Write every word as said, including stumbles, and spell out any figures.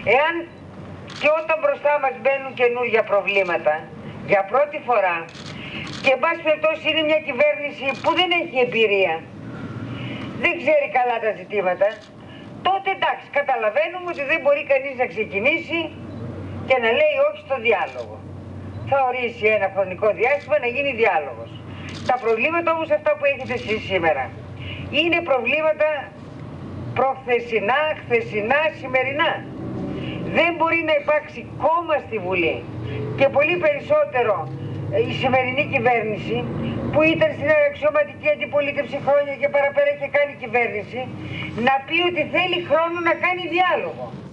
Εάν και όταν μπροστά μας μπαίνουν καινούργια προβλήματα, για πρώτη φορά, και εν πάση περιπτώσει είναι μια κυβέρνηση που δεν έχει εμπειρία, δεν ξέρει καλά τα ζητήματα, τότε εντάξει, καταλαβαίνουμε ότι δεν μπορεί κανείς να ξεκινήσει και να λέει όχι στο διάλογο. Θα ορίσει ένα χρονικό διάστημα να γίνει διάλογος. Τα προβλήματα όμως αυτά που έχετε εσείς σήμερα είναι προβλήματα προχθεσινά, χθεσινά, σημερινά. Δεν μπορεί να υπάρξει κόμμα στη Βουλή και πολύ περισσότερο η σημερινή κυβέρνηση που ήταν στην αξιωματική αντιπολίτευση χρόνια και παραπέρα είχε κάνει κυβέρνηση, να πει ότι θέλει χρόνο να κάνει διάλογο.